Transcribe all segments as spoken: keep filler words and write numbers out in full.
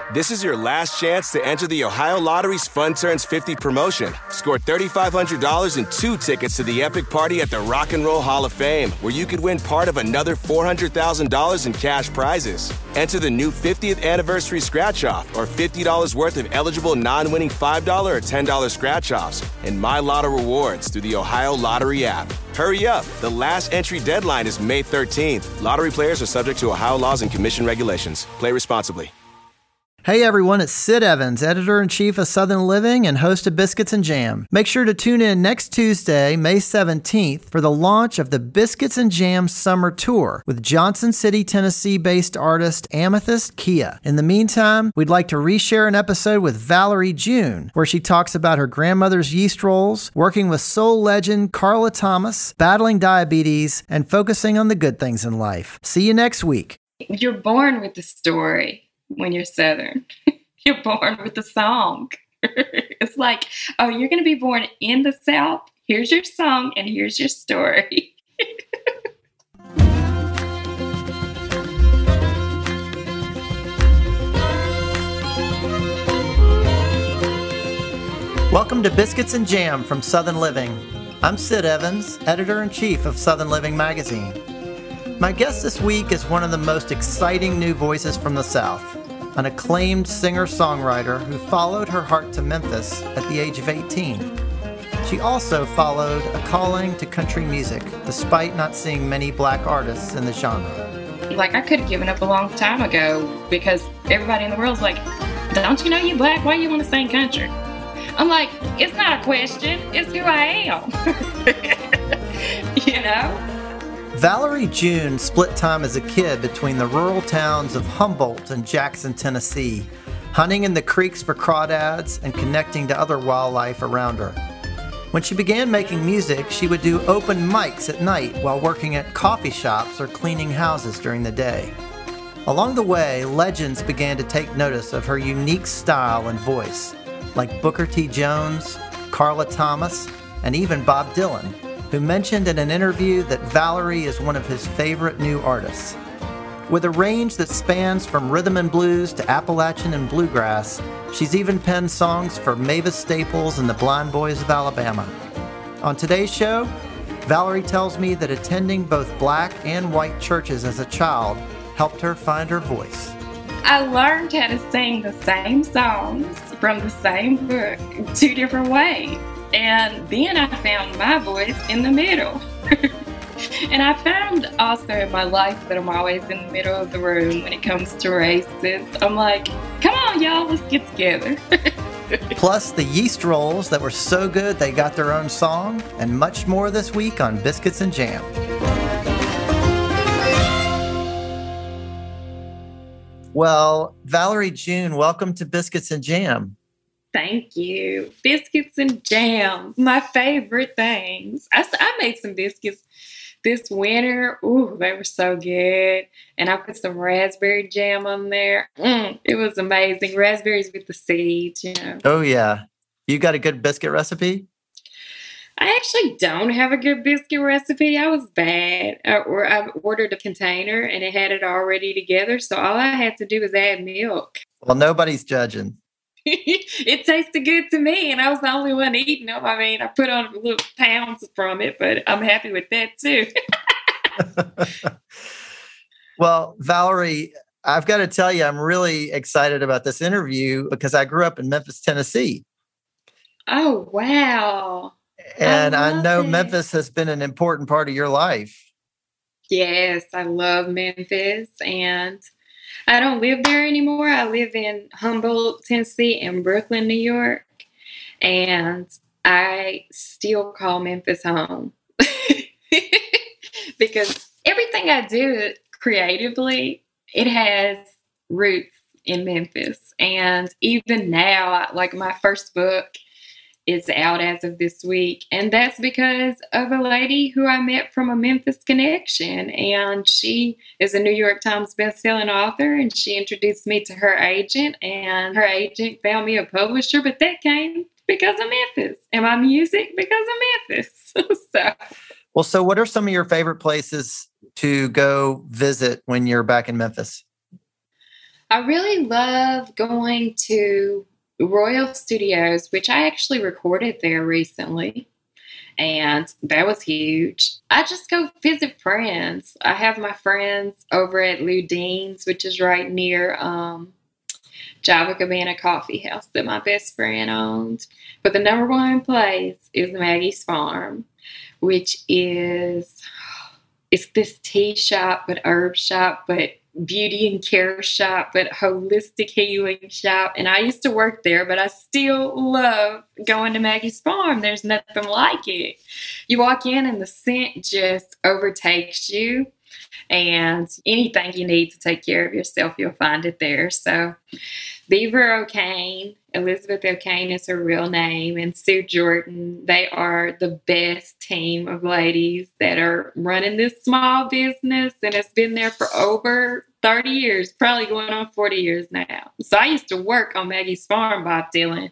This is your last chance to enter the Ohio Lottery's Fun Turns fifty promotion. Score three thousand five hundred dollars and two tickets to the epic party at the Rock and Roll Hall of Fame, where you could win part of another four hundred thousand dollars in cash prizes. Enter the new fiftieth anniversary scratch-off or fifty dollars worth of eligible non-winning five dollars or ten dollars scratch-offs and My Lotto rewards through the Ohio Lottery app. Hurry up. The last entry deadline is May thirteenth. Lottery players are subject to Ohio laws and commission regulations. Play responsibly. Hey everyone, it's Sid Evans, Editor-in-Chief of Southern Living and host of Biscuits and Jam. Make sure to tune in next Tuesday, May seventeenth, for the launch of the Biscuits and Jam Summer Tour with Johnson City, Tennessee-based artist Amethyst Kia. In the meantime, we'd like to reshare an episode with Valerie June, where she talks about her grandmother's yeast rolls, working with soul legend Carla Thomas, battling diabetes, and focusing on the good things in life. See you next week. You're born with the story. When you're Southern, you're born with the song. It's like, oh, you're going to be born in the South. Here's your song and here's your story. Welcome to Biscuits and Jam from Southern Living. I'm Sid Evans, Editor-in-Chief of Southern Living magazine. My guest this week is one of the most exciting new voices from the South, an acclaimed singer-songwriter who followed her heart to Memphis at the age of eighteen. She also followed a calling to country music, despite not seeing many black artists in the genre. Like, I could have given up a long time ago because everybody in the world's like, don't you know you black? Why you want to sing country? I'm like, it's not a question. It's who I am. You know? Valerie June split time as a kid between the rural towns of Humboldt and Jackson, Tennessee, hunting in the creeks for crawdads and connecting to other wildlife around her. When she began making music, she would do open mics at night while working at coffee shops or cleaning houses during the day. Along the way, legends began to take notice of her unique style and voice, like Booker T. Jones, Carla Thomas, and even Bob Dylan, who mentioned in an interview that Valerie is one of his favorite new artists. With a range that spans from rhythm and blues to Appalachian and bluegrass, she's even penned songs for Mavis Staples and the Blind Boys of Alabama. On today's show, Valerie tells me that attending both black and white churches as a child helped her find her voice. I learned how to sing the same songs from the same book two different ways. And then I found my voice in the middle. And I found also in my life that I'm always in the middle of the room when it comes to races. I'm like, come on, y'all, let's get together. Plus the yeast rolls that were so good they got their own song, and much more this week on Biscuits and Jam. Well, Valerie June, welcome to Biscuits and Jam. Thank you. Biscuits and jam, my favorite things. I, I made some biscuits this winter. Ooh, they were so good. And I put some raspberry jam on there. Mm, it was amazing. Raspberries with the seeds, you know. Oh, yeah. You got a good biscuit recipe? I actually don't have a good biscuit recipe. I was bad. I, or I ordered a container and it had it all ready together. So all I had to do was add milk. Well, nobody's judging. It tasted good to me, and I was the only one eating them. I mean, I put on a little pounds from it, but I'm happy with that too. Well, Valerie, I've got to tell you, I'm really excited about this interview because I grew up in Memphis, Tennessee. Oh, wow. And I, I know it. Memphis has been an important part of your life. Yes, I love Memphis, and I don't live there anymore. I live in Humboldt, Tennessee, and Brooklyn, New York. And I still call Memphis home. Because everything I do creatively, it has roots in Memphis. And even now, like my first book is out as of this week. And that's because of a lady who I met from a Memphis connection. And she is a New York Times bestselling author. And she introduced me to her agent. And her agent found me a publisher. But that came because of Memphis. And my music because of Memphis. so. Well, so what are some of your favorite places to go visit when you're back in Memphis? I really love going to Royal Studios, which I actually recorded there recently. And that was huge. I just go visit friends. I have my friends over at Ludine's, which is right near um, Java Cabana Coffee House that my best friend owned. But the number one place is Maggie's Farm, which is, it's this tea shop, but herb shop, but beauty and care shop, but holistic healing shop. And I used to work there, but I still love going to Maggie's Farm. There's nothing like it. You walk in and the scent just overtakes you. And anything you need to take care of yourself, you'll find it there. So Beaver O'Kane, Elizabeth O'Kane is her real name, and Sue Jordan, they are the best team of ladies that are running this small business, and it's been there for over thirty years, probably going on forty years now. So I used to work on Maggie's Farm, Bob Dylan.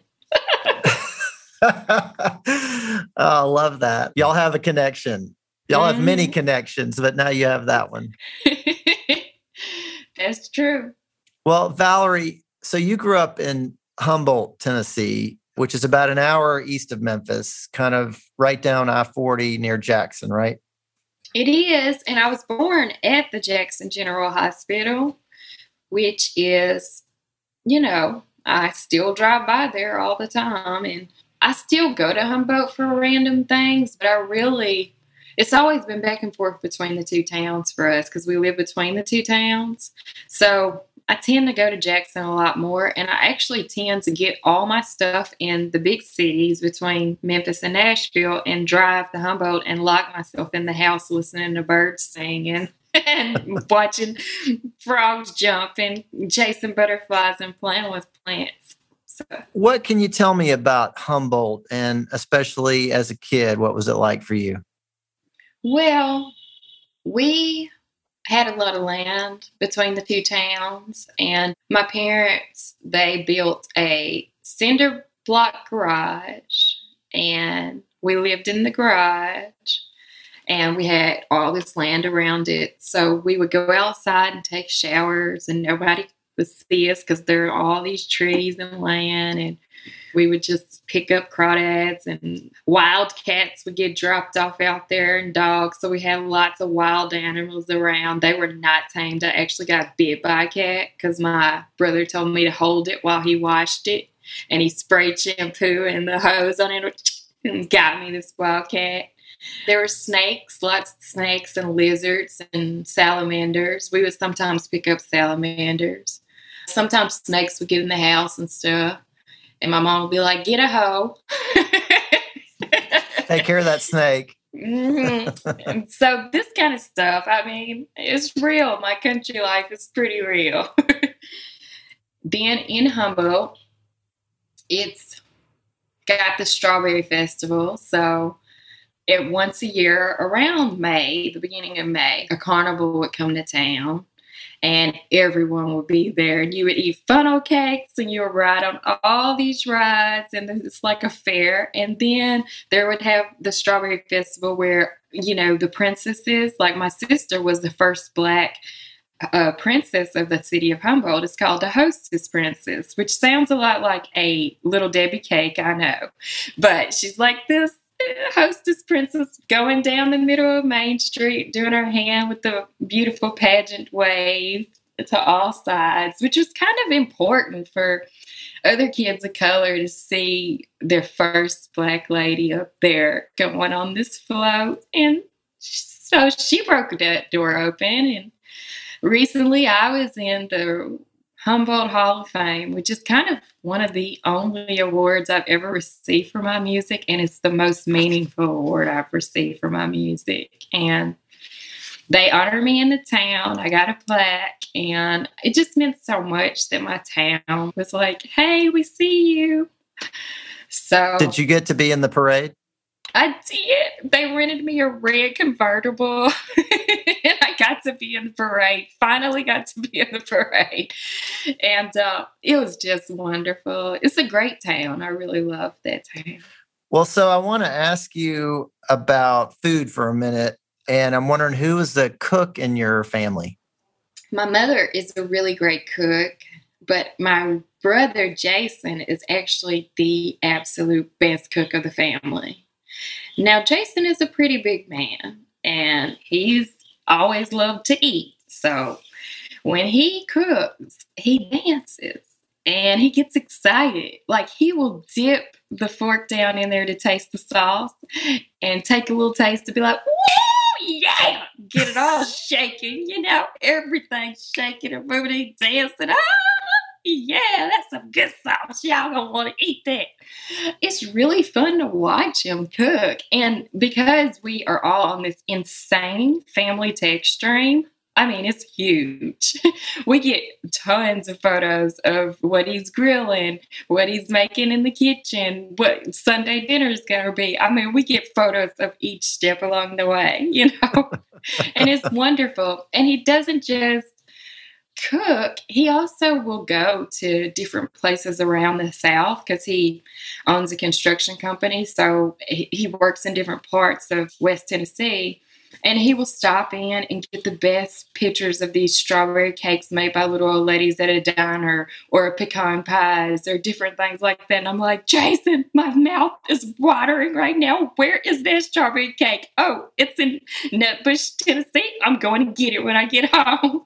Oh, I love that. Y'all have a connection. Y'all mm-hmm. have many connections, but now you have that one. That's true. Well, Valerie, so you grew up in Humboldt, Tennessee, which is about an hour east of Memphis, kind of right down I forty near Jackson, right? It is. And I was born at the Jackson General Hospital, which is, you know, I still drive by there all the time. And I still go to Humboldt for random things, but I really, it's always been back and forth between the two towns for us because we live between the two towns. So I tend to go to Jackson a lot more, and I actually tend to get all my stuff in the big cities between Memphis and Nashville and drive to Humboldt and lock myself in the house listening to birds singing and watching frogs jump and chasing butterflies and playing with plants. So. What can you tell me about Humboldt, and especially as a kid, what was it like for you? Well, we had a lot of land between the two towns, and my parents, they built a cinder block garage, and we lived in the garage, and we had all this land around it. So we would go outside and take showers, and nobody would see us because there are all these trees and land, and we would just pick up crawdads, and wild cats would get dropped off out there, and dogs. So we had lots of wild animals around. They were not tamed. I actually got bit by a cat because my brother told me to hold it while he washed it, and he sprayed shampoo and the hose on it and got me this wild cat. There were snakes, lots of snakes and lizards and salamanders. We would sometimes pick up salamanders. Sometimes snakes would get in the house and stuff. And my mom would be like, get a hoe. Take care of that snake. Mm-hmm. So this kind of stuff, I mean, it's real. My country life is pretty real. Then in Humboldt, it's got the Strawberry Festival. So it once a year around May, the beginning of May, a carnival would come to town. And everyone would be there, and you would eat funnel cakes, and you would ride on all these rides, and it's like a fair. And then there would have the Strawberry Festival where, you know, the princesses, like my sister was the first Black uh, princess of the city of Humboldt. It's called the Hostess Princess, which sounds a lot like a Little Debbie cake, I know. But she's like this Hostess Princess going down the middle of Main Street, doing her hand with the beautiful pageant wave to all sides, which was kind of important for other kids of color to see their first Black lady up there going on this float. And so she broke that door open. And recently I was in the Humboldt Hall of Fame, which is kind of one of the only awards I've ever received for my music, and it's the most meaningful award I've received for my music. And they honored me in the town. I got a plaque, and it just meant so much that my town was like, hey, we see you. So did you get to be in the parade? I did. They rented me a red convertible, and I got to be in the parade. Finally got to be in the parade. And uh, it was just wonderful. It's a great town. I really love that town. Well, so I want to ask you about food for a minute, and I'm wondering, who is the cook in your family? My mother is a really great cook, but my brother Jason is actually the absolute best cook of the family. Now, Jason is a pretty big man, and he's always loved to eat. So when he cooks, he dances and he gets excited. Like, he will dip the fork down in there to taste the sauce and take a little taste to be like, woo, yeah, get it all shaking, you know, everything's shaking and moving, dancing. Ah, yeah, that's some good sauce. Y'all gonna want to eat that. It's really fun to watch him cook. And because we are all on this insane family text stream, I mean, it's huge. We get tons of photos of what he's grilling, what he's making in the kitchen, what Sunday dinner is going to be. I mean, we get photos of each step along the way, you know, and it's wonderful. And he doesn't just cook. He also will go to different places around the South because he owns a construction company. So he, he works in different parts of West Tennessee. And he will stop in and get the best pictures of these strawberry cakes made by little old ladies at a diner, or pecan pies, or different things like that. And I'm like, Jason, my mouth is watering right now. Where is that strawberry cake? Oh, it's in Nutbush, Tennessee. I'm going to get it when I get home.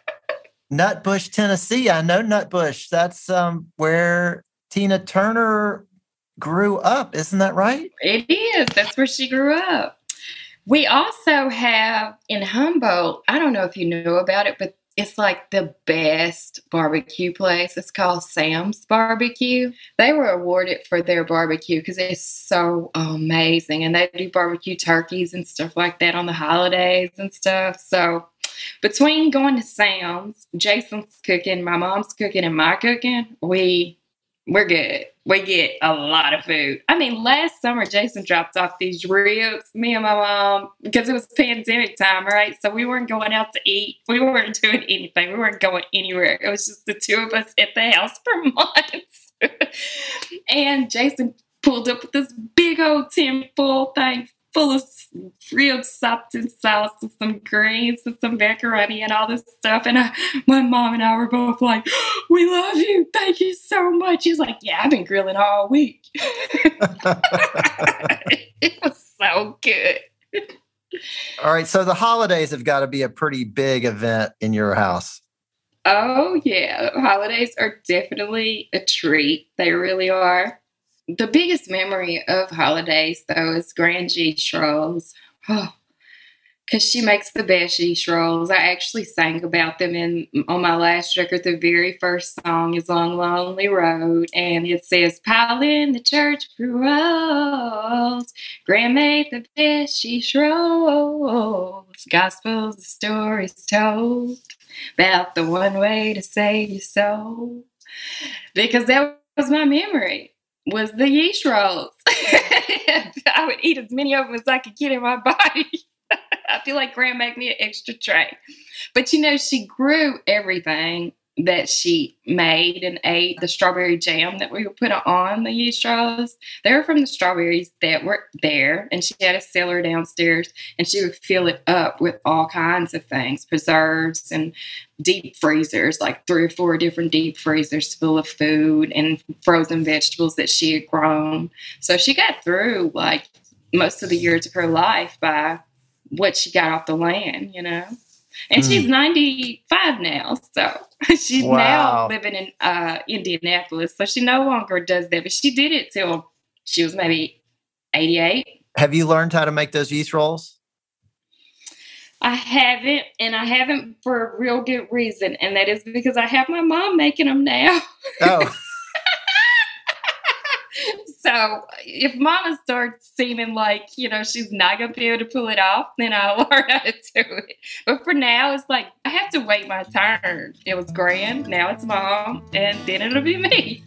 Nutbush, Tennessee. I know Nutbush. That's um, where Tina Turner grew up. Isn't that right? It is. That's where she grew up. We also have in Humboldt, I don't know if you know about it, but it's like the best barbecue place. It's called Sam's Barbecue. They were awarded for their barbecue because it's so amazing. And they do barbecue turkeys and stuff like that on the holidays and stuff. So between going to Sam's, Jason's cooking, my mom's cooking, and my cooking, we, we're good. We get a lot of food. I mean, last summer, Jason dropped off these ribs, me and my mom, because it was pandemic time, right? So we weren't going out to eat. We weren't doing anything. We weren't going anywhere. It was just the two of us at the house for months. And Jason pulled up with this big old tin full thing full of ribs, sopped in sauce with some greens and some macaroni and all this stuff. And I, my mom and I were both like, we love you. Thank you so much. He's like, yeah, I've been grilling all week. It was so good. All right. So the holidays have got to be a pretty big event in your house. Oh, yeah. Holidays are definitely a treat. They really are. The biggest memory of holidays, though, is Grand Yeast Rolls. Oh, because she makes the best yeast rolls. I actually sang about them in on my last record. The very first song is Long Lonely Road, and it says, pile in the church rolls. Gran made the best yeast rolls. Gospels, the stories told about the one way to save your soul. Because that was my memory. Was the yeast rolls. I would eat as many of them as I could get in my body. I feel like Gran made me an extra tray. But, you know, she grew everything that she made and ate. The strawberry jam that we would put on the yeast rolls, they were from the strawberries that were there. And she had a cellar downstairs, and she would fill it up with all kinds of things, preserves and deep freezers, like three or four different deep freezers full of food and frozen vegetables that she had grown. So she got through like most of the years of her life by what she got off the land, you know. And mm. she's ninety-five now, so she's wow. now living in uh, Indianapolis. So she no longer does that, but she did it till she was maybe eighty-eight. Have you learned how to make those yeast rolls? I haven't, and I haven't for a real good reason, and that is because I have my mom making them now. Oh. So if Mama starts seeming like, you know, she's not going to be able to pull it off, then I'll learn how to do it. But for now, it's like, I have to wait my turn. It was Gran, now it's Mom, and then it'll be me.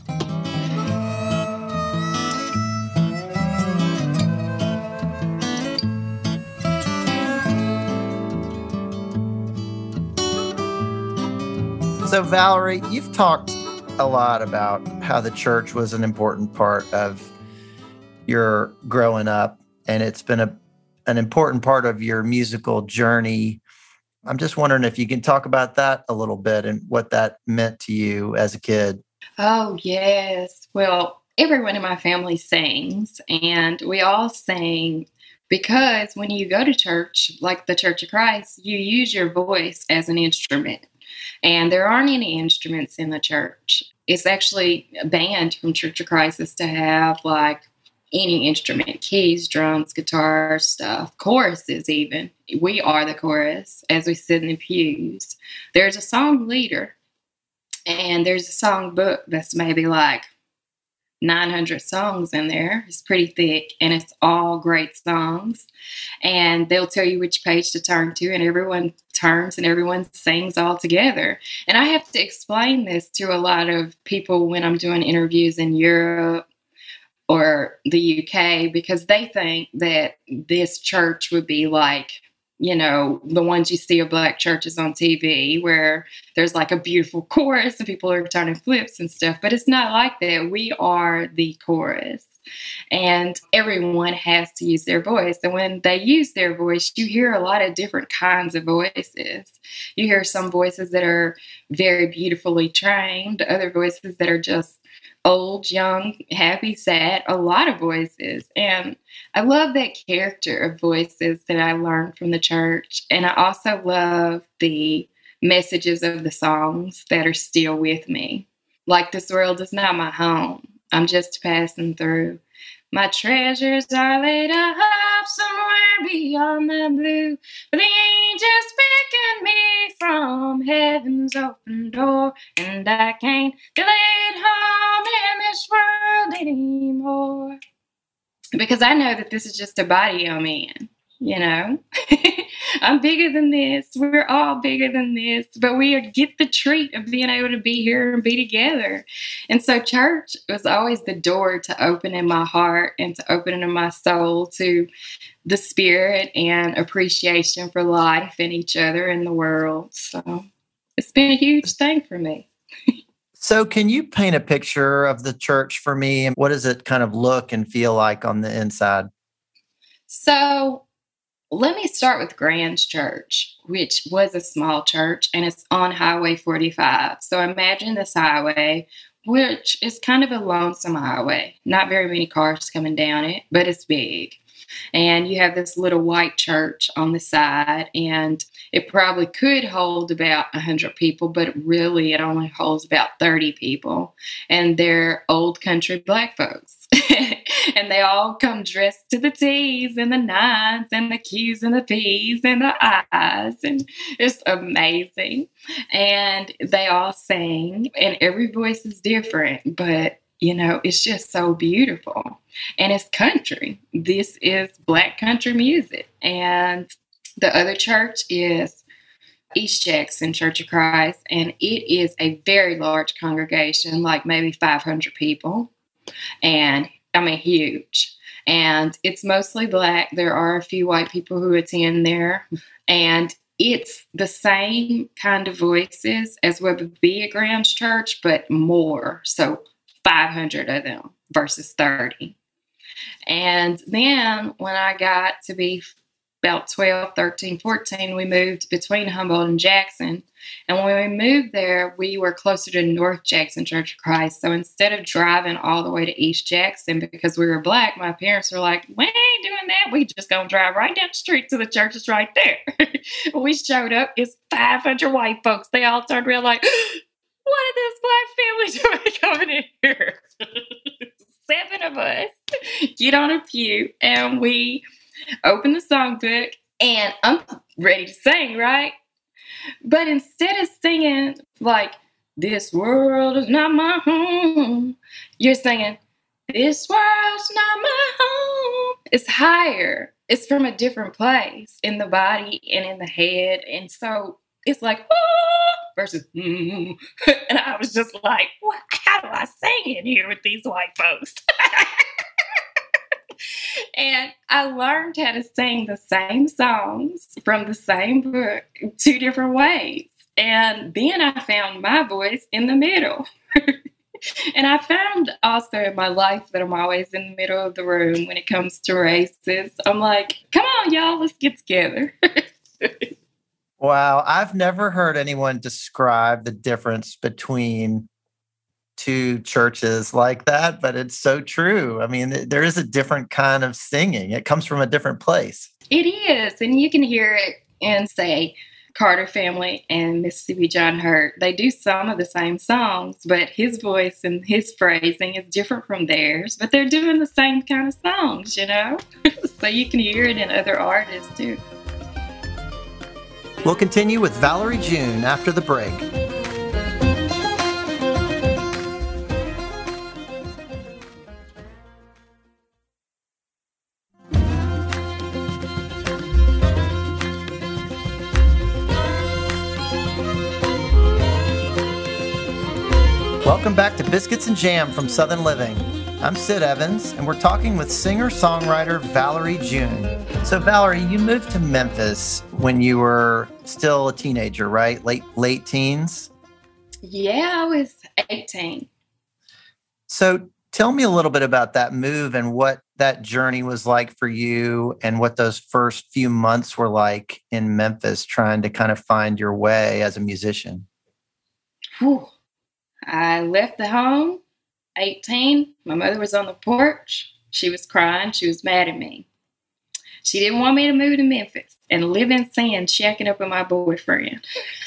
So Valerie, you've talked a lot about how the church was an important part of your growing up, and it's been a an important part of your musical journey. I'm just wondering if you can talk about that a little bit and what that meant to you as a kid. Oh, yes. Well, everyone in my family sings, and we all sing because when you go to church, like the Church of Christ, you use your voice as an instrument. And there aren't any instruments in the church. It's actually banned from Church of Christ is to have like any instrument, keys, drums, guitars, stuff, choruses even. We are the chorus as we sit in the pews. There's a song leader, and there's a song book that's maybe like nine hundred songs in there. It's pretty thick, and it's all great songs. And they'll tell you which page to turn to, and everyone turns and everyone sings all together. And I have to explain this to a lot of people when I'm doing interviews in Europe or the U K, because they think that this church would be like, you know, the ones you see of black churches on T V where there's like a beautiful chorus and people are turning flips and stuff. But it's not like that. We are the chorus, and everyone has to use their voice. And when they use their voice, you hear a lot of different kinds of voices. You hear some voices that are very beautifully trained, other voices that are just old, young, happy, sad, a lot of voices. And I love that character of voices that I learned from the church. And I also love the messages of the songs that are still with me. Like, this world is not my home. I'm just passing through. My treasures are laid up somewhere beyond the blue. But the angels beckon me from heaven's open door, and I can't feel at home in this world anymore. Because I know that this is just a body I'm in, you know. I'm bigger than this. We're all bigger than this. But we get the treat of being able to be here and be together. And so church was always the door to open in my heart and to open in my soul to the spirit and appreciation for life and each other and the world. So it's been a huge thing for me. So can you paint a picture of the church for me? And what does it kind of look and feel like on the inside? So let me start with Grand's Church, which was a small church, and it's on Highway forty-five. So imagine this highway, which is kind of a lonesome highway. Not very many cars coming down it, but it's big. And you have this little white church on the side, and it probably could hold about one hundred people, but really it only holds about thirty people. And they're old country black folks. And they all come dressed to the T's and the nines and the Q's and the P's and the I's. And it's amazing. And they all sing, and every voice is different, but you know, it's just so beautiful. And it's country. This is black country music. And the other church is East Jackson Church of Christ. And it is a very large congregation, like maybe five hundred people. And I mean, huge. And it's mostly black. There are a few white people who attend there. And it's the same kind of voices as what would be at Grand's Church, but more. So five hundred of them versus thirty. And then when I got to be about twelve, thirteen, fourteen, we moved between Humboldt and Jackson. And when we moved there, we were closer to North Jackson Church of Christ. So instead of driving all the way to East Jackson because we were black, my parents were like, we ain't doing that. We just gonna drive right down the street to the church is right there. We showed up. It's five hundred white folks. They all turned around like, what are this black family doing coming in here? Seven of us get on a pew, and we open the songbook, and I'm ready to sing, right? But instead of singing like, this world is not my home, you're singing, this world's not my home. It's higher. It's from a different place in the body and in the head. And so it's like, oh, versus, mm. And I was just like, what? How do I sing in here with these white folks? And I learned how to sing the same songs from the same book two different ways. And then I found my voice in the middle. And I found also in my life that I'm always in the middle of the room when it comes to races. I'm like, come on, y'all, let's get together. Wow. I've never heard anyone describe the difference between two churches like that, but it's so true. I mean, th- there is a different kind of singing. It comes from a different place. It is. And you can hear it in, say, Carter Family and Mississippi John Hurt. They do some of the same songs, but his voice and his phrasing is different from theirs, but they're doing the same kind of songs, you know? So you can hear it in other artists too. We'll continue with Valerie June after the break. Welcome back to Biscuits and Jam from Southern Living. I'm Sid Evans, and we're talking with singer-songwriter Valerie June. So, Valerie, you moved to Memphis when you were still a teenager, right? Late late teens? Yeah, I was eighteen. So, tell me a little bit about that move and what that journey was like for you and what those first few months were like in Memphis trying to kind of find your way as a musician. Whew. I left the home, eighteen. My mother was on the porch. She was crying. She was mad at me. She didn't want me to move to Memphis and live in sin, shacking up with my boyfriend.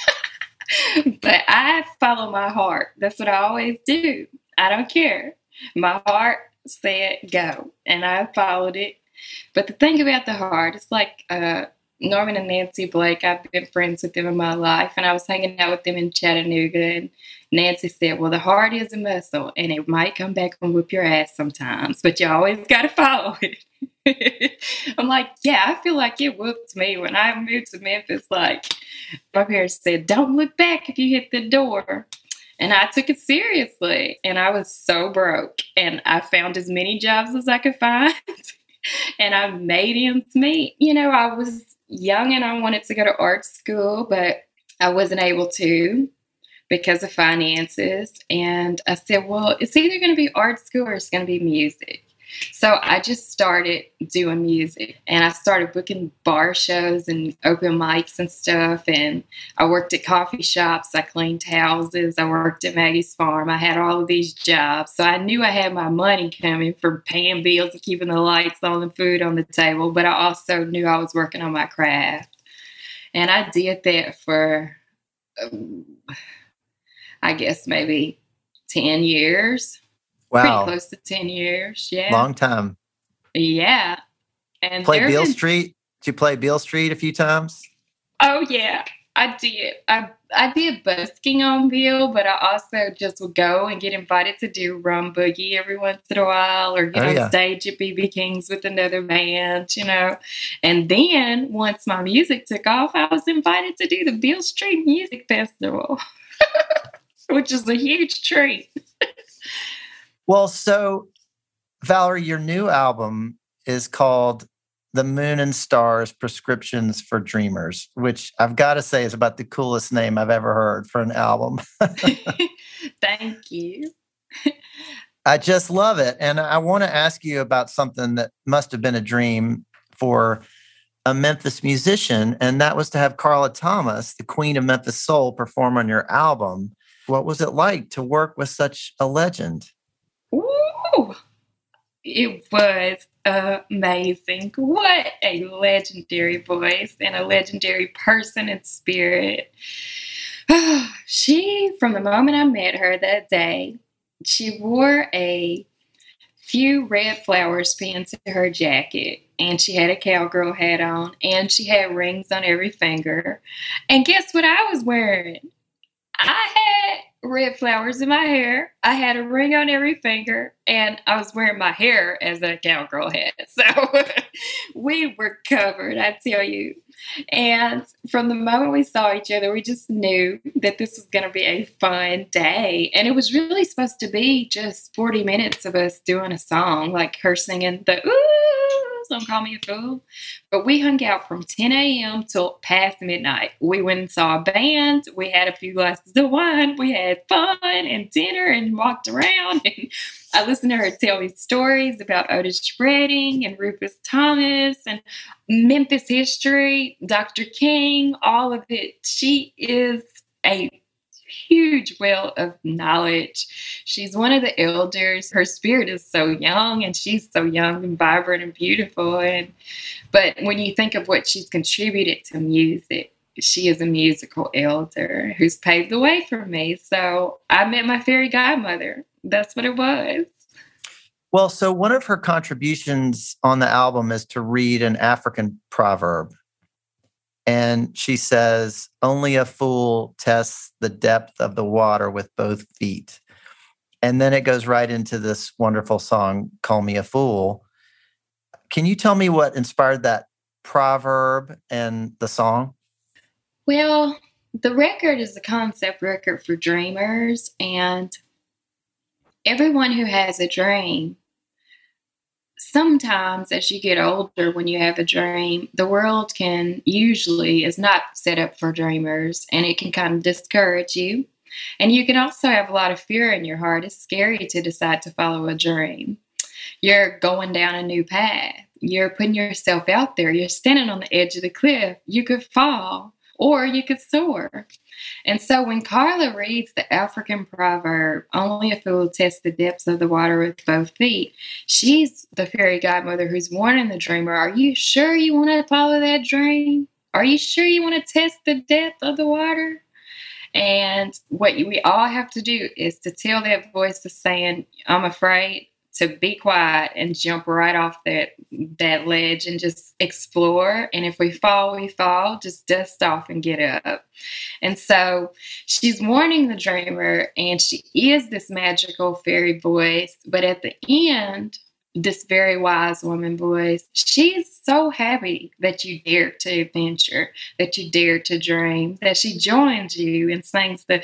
But I follow my heart. That's what I always do. I don't care. My heart said go, and I followed it. But the thing about the heart, it's like uh, Norman and Nancy Blake. I've been friends with them in my life, and I was hanging out with them in Chattanooga, and Nancy said, well, the heart is a muscle, and it might come back and whip your ass sometimes, but you always got to follow it. I'm like, yeah, I feel like it whooped me when I moved to Memphis. Like, my parents said, don't look back if you hit the door. And I took it seriously, and I was so broke, and I found as many jobs as I could find, and I made ends meet. You know, I was young, and I wanted to go to art school, but I wasn't able to because of finances. And I said, well, it's either going to be art school or it's going to be music. So I just started doing music, and I started booking bar shows and open mics and stuff. And I worked at coffee shops. I cleaned houses. I worked at Maggie's Farm. I had all of these jobs. So I knew I had my money coming for paying bills and keeping the lights on and food on the table. But I also knew I was working on my craft. And I did that for, um, I guess, maybe ten years. Wow. Pretty close to ten years. Yeah. Long time. Yeah. And Play Beale been... Street? Did you play Beale Street a few times? Oh, yeah. I did. I I did busking on Beale, but I also just would go and get invited to do Rum Boogie every once in a while, or get oh, on yeah. stage at B B King's with another band, you know. And then once my music took off, I was invited to do the Beale Street Music Festival, which is a huge treat. Well, so Valerie, your new album is called The Moon and Stars Prescriptions for Dreamers, which I've got to say is about the coolest name I've ever heard for an album. Thank you. I just love it. And I want to ask you about something that must have been a dream for a Memphis musician, and that was to have Carla Thomas, the Queen of Memphis Soul, perform on your album. What was it like to work with such a legend? Ooh, it was amazing. What a legendary voice and a legendary person and spirit. She, from the moment I met her that day, she wore a few red flowers pinned to her jacket, and she had a cowgirl hat on, and she had rings on every finger. And guess what I was wearing? I had red flowers in my hair. I had a ring on every finger, and I was wearing my hair as a cowgirl hat. So we were covered, I tell you. And from the moment we saw each other, we just knew that this was going to be a fun day. And it was really supposed to be just forty minutes of us doing a song, like her singing the ooh don't call me a fool. But we hung out from ten a.m. till past midnight. We went and saw a band. We had a few glasses of wine. We had fun and dinner and walked around. And I listened to her tell me stories about Otis Redding and Rufus Thomas and Memphis history, Doctor King, all of it. She is a huge well of knowledge. She's one of the elders. Her spirit is so young, and she's so young and vibrant and beautiful. And but when you think of what she's contributed to music, she is a musical elder who's paved the way for me. So I met my fairy godmother. That's what it was. Well, so one of her contributions on the album is to read an African proverb. And she says, only a fool tests the depth of the water with both feet. And then it goes right into this wonderful song, Call Me a Fool. Can you tell me what inspired that proverb and the song? Well, the record is a concept record for dreamers, and everyone who has a dream, sometimes as you get older, when you have a dream, the world can usually is not set up for dreamers, and it can kind of discourage you. And you can also have a lot of fear in your heart. It's scary to decide to follow a dream. You're going down a new path. You're putting yourself out there. You're standing on the edge of the cliff. You could fall or you could soar. And so when Carla reads the African proverb, only a fool tests the depths of the water with both feet, she's the fairy godmother who's warning the dreamer, are you sure you want to follow that dream? Are you sure you want to test the depth of the water? And what we all have to do is to tell that voice that's saying, I'm afraid, to be quiet and jump right off that that ledge and just explore. And if we fall, we fall. Just dust off and get up. And so she's warning the dreamer, and she is this magical fairy voice. But at the end, this very wise woman voice, she's so happy that you dared to adventure, that you dared to dream, that she joins you and sings the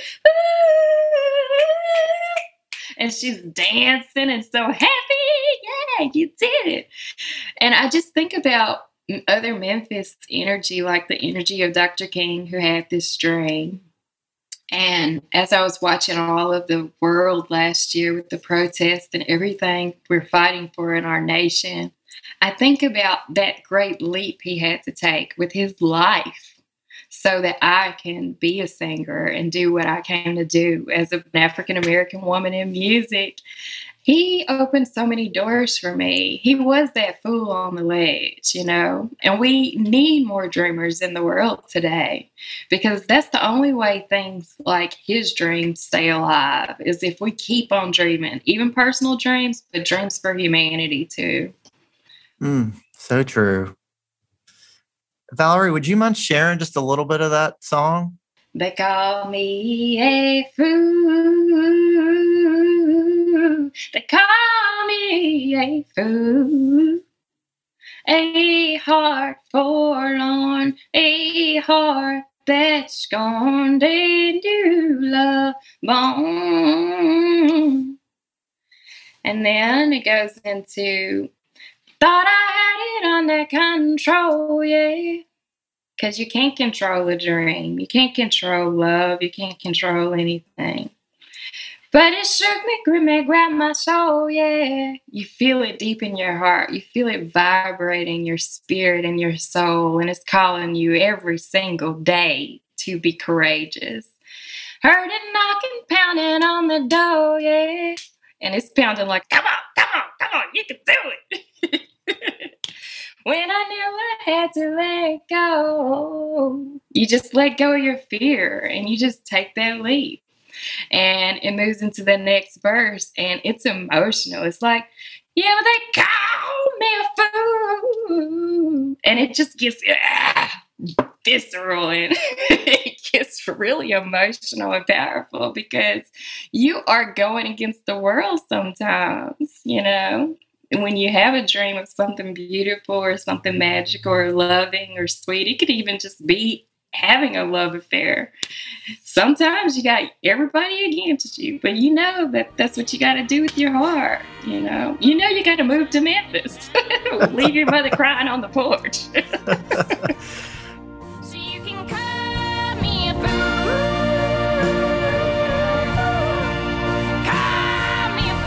and she's dancing and so happy. Yeah, you did it. And I just think about other Memphis energy, like the energy of Doctor King, who had this dream. And as I was watching all of the world last year with the protests and everything we're fighting for in our nation, I think about that great leap he had to take with his life so that I can be a singer and do what I came to do as an African-American woman in music. He opened so many doors for me. He was that fool on the ledge, you know, and we need more dreamers in the world today, because that's the only way things like his dreams stay alive, is if we keep on dreaming, even personal dreams, but dreams for humanity too. Mm, so true. Valerie, would you mind sharing just a little bit of that song? They call me a fool. They call me a fool. A heart forlorn, a heart that's gone and new love born. And then it goes into, thought I had it under control, yeah. Because you can't control a dream. You can't control love. You can't control anything. But it shook me, gripped me, grabbed my soul, yeah. You feel it deep in your heart. You feel it vibrating your spirit and your soul. And it's calling you every single day to be courageous. Heard it knocking, pounding on the door, yeah. And it's pounding like, come on, come on, come on, you can do it. When I knew I had to let go, you just let go of your fear and you just take that leap. And it moves into the next verse, and it's emotional. It's like, yeah, but they call me a fool. And it just gets ah, visceral, and it gets really emotional and powerful, because you are going against the world sometimes, you know. When you have a dream of something beautiful or something magical or loving or sweet, it could even just be having a love affair. Sometimes you got everybody against you, but you know that that's what you got to do with your heart. You know, you know, you got to move to Memphis, leave your mother crying on the porch. So you can call me a fool, call me a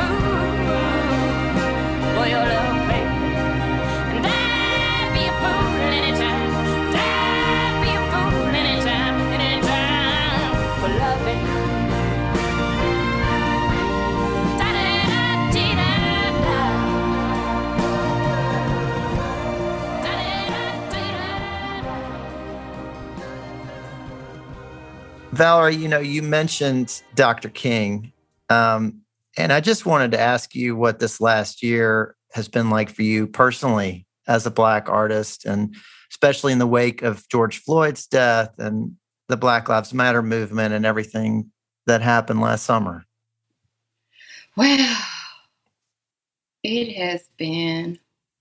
fool for your love, baby, and I'd be a fool anytime. I'd be a fool anytime, anytime for love, baby. Valerie, you know, you mentioned Doctor King, um, and I just wanted to ask you what this last year has been like for you personally as a Black artist, and especially in the wake of George Floyd's death and the Black Lives Matter movement and everything that happened last summer. Well, it has been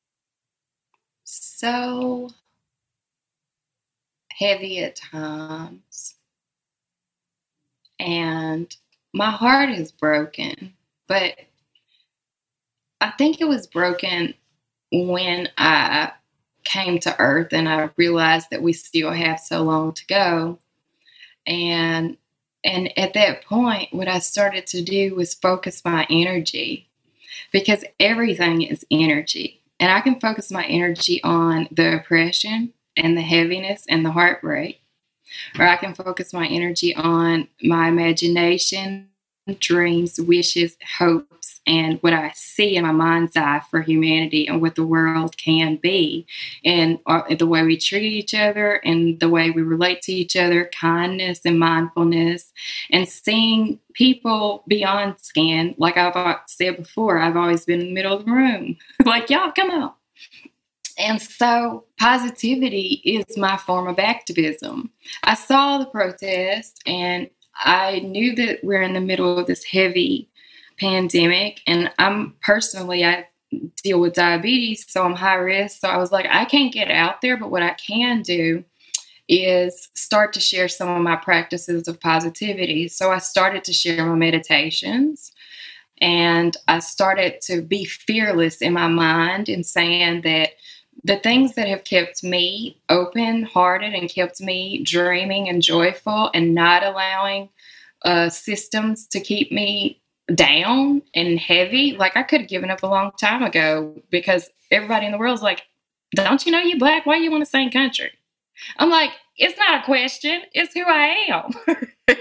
so heavy at times. And my heart is broken, but I think it was broken when I came to Earth and I realized that we still have so long to go. And and at that point, what I started to do was focus my energy, because everything is energy. And I can focus my energy on the oppression and the heaviness and the heartbreak. Or I can focus my energy on my imagination, dreams, wishes, hopes, and what I see in my mind's eye for humanity and what the world can be, and the way we treat each other and the way we relate to each other, kindness and mindfulness, and seeing people beyond skin. Like I've said before, I've always been in the middle of the room. Like, y'all, come on. And so positivity is my form of activism. I saw the protest and I knew that we're in the middle of this heavy pandemic. And I'm personally, I deal with diabetes, so I'm high risk. So I was like, I can't get out there, but what I can do is start to share some of my practices of positivity. So I started to share my meditations. And I started to be fearless in my mind and saying that the things that have kept me open-hearted and kept me dreaming and joyful and not allowing uh, systems to keep me down and heavy, like I could have given up a long time ago, because everybody in the world's like, don't you know you Black? Why you want to sing country? I'm like, it's not a question. It's who I am,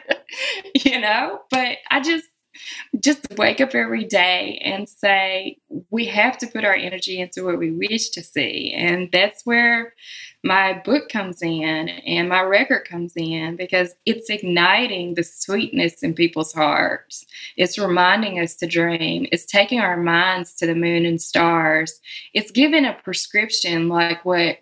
you know? But I just, just wake up every day and say, we have to put our energy into what we wish to see. And that's where my book comes in and my record comes in, because it's igniting the sweetness in people's hearts. It's reminding us to dream. It's taking our minds to the moon and stars. It's giving a prescription like what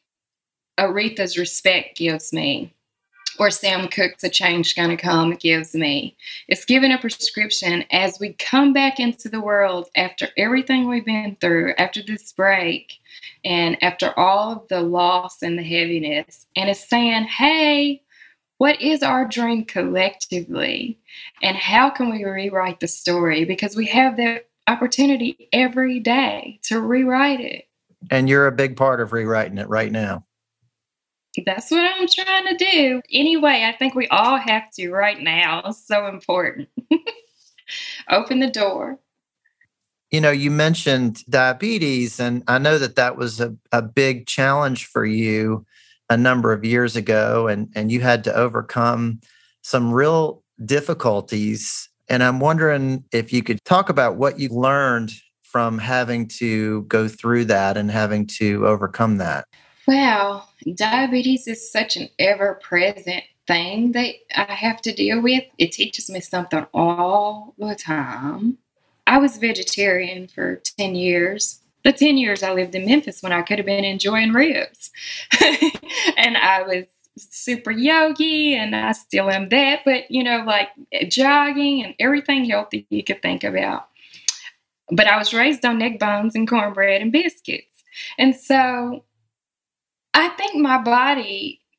Aretha's Respect gives me, or Sam Cooke's A Change Gonna Come gives me. It's given a prescription as we come back into the world after everything we've been through, after this break, and after all of the loss and the heaviness. And it's saying, hey, what is our dream collectively? And how can we rewrite the story? Because we have the opportunity every day to rewrite it. And you're a big part of rewriting it right now. That's what I'm trying to do. Anyway, I think we all have to right now. It's so important. Open the door. You know, you mentioned diabetes, and I know that that was a, a big challenge for you a number of years ago, and, and you had to overcome some real difficulties. And I'm wondering if you could talk about what you learned from having to go through that and having to overcome that. Wow, diabetes is such an ever-present thing that I have to deal with. It teaches me something all the time. I was vegetarian for ten years. The ten years I lived in Memphis when I could have been enjoying ribs. And I was super yogi, and I still am that, but, you know, like jogging and everything healthy you could think about. But I was raised on neck bones and cornbread and biscuits. And so I think my body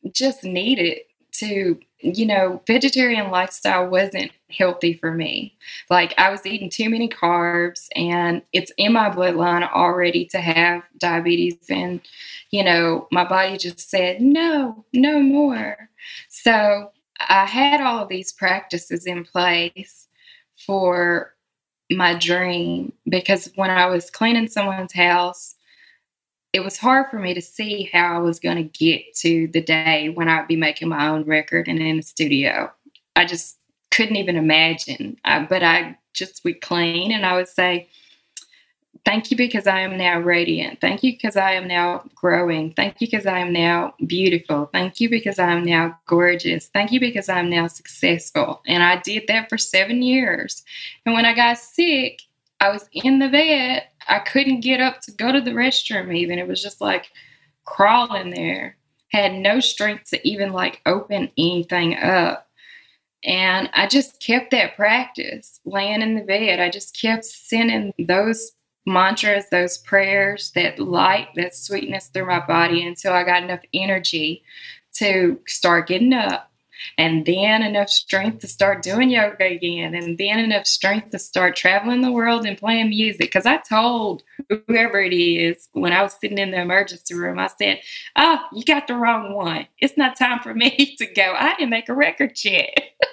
just needed to, you know, vegetarian lifestyle wasn't healthy for me. Like, I was eating too many carbs, and it's in my bloodline already to have diabetes. And, you know, my body just said, no, no more. So I had all of these practices in place for my dream, because when I was cleaning someone's house, it was hard for me to see how I was going to get to the day when I'd be making my own record and in the studio. I just couldn't even imagine. I, but I just would clean and I would say, thank you because I am now radiant. Thank you because I am now growing. Thank you because I am now beautiful. Thank you because I am now gorgeous. Thank you because I am now successful. And I did that for seven years. And when I got sick, I was in the bed. I couldn't get up to go to the restroom even. It was just like crawling there. Had no strength to even like open anything up. And I just kept that practice, laying in the bed. I just kept sending those mantras, those prayers, that light, that sweetness through my body until I got enough energy to start getting up. And then enough strength to start doing yoga again. And then enough strength to start traveling the world and playing music. Because I told whoever it is when I was sitting in the emergency room, I said, oh, you got the wrong one. It's not time for me to go. I didn't make a record yet.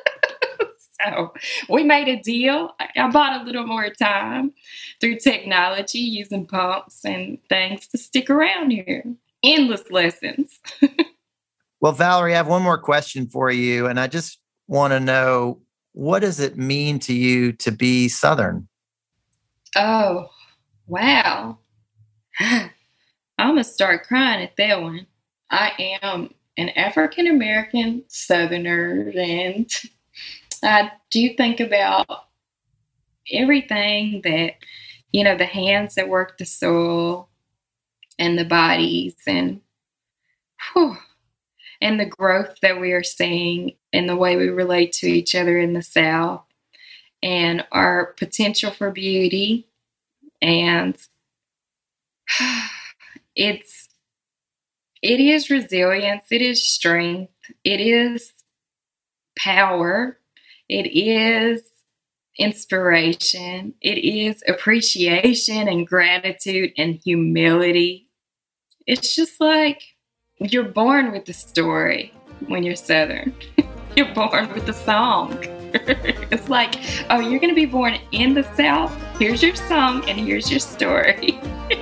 So we made a deal. I bought a little more time through technology, using pumps and things to stick around here. Endless lessons. Well, Valerie, I have one more question for you. And I just want to know, what does it mean to you to be Southern? Oh, wow. I'm going to start crying at that one. I am an African-American Southerner, and I do think about everything that, you know, the hands that work the soil and the bodies, and whew, and the growth that we are seeing in the way we relate to each other in the South, and our potential for beauty. And it's, it is resilience. It is strength. It is power. It is inspiration. It is appreciation and gratitude and humility. It's just like, you're born with the story when you're Southern. You're born with the song. It's like, oh, you're going to be born in the South. Here's your song and here's your story.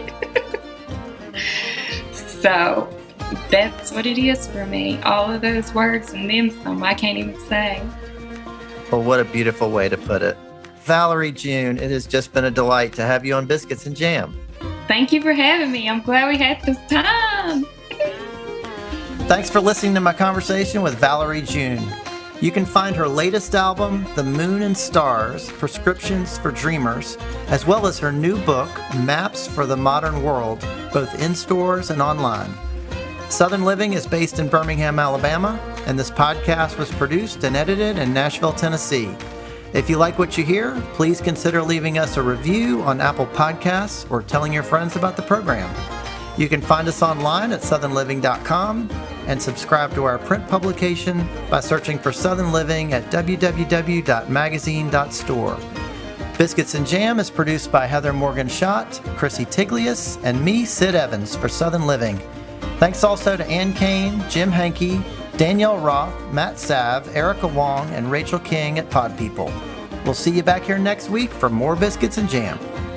So that's what it is for me. All of those words and then some I can't even say. Well, what a beautiful way to put it. Valerie June, it has just been a delight to have you on Biscuits and Jam. Thank you for having me. I'm glad we had this time. Thanks for listening to my conversation with Valerie June. You can find her latest album, The Moon and Stars, Prescriptions for Dreamers, as well as her new book, Maps for the Modern World, both in stores and online. Southern Living is based in Birmingham, Alabama, and this podcast was produced and edited in Nashville, Tennessee. If you like what you hear, please consider leaving us a review on Apple Podcasts or telling your friends about the program. You can find us online at southern living dot com and subscribe to our print publication by searching for Southern Living at w w w dot magazine dot store. Biscuits and Jam is produced by Heather Morgan Schott, Chrissy Tiglius, and me, Sid Evans, for Southern Living. Thanks also to Ann Kane, Jim Hankey, Danielle Roth, Matt Sav, Erica Wong, and Rachel King at Pod People. We'll see you back here next week for more Biscuits and Jam.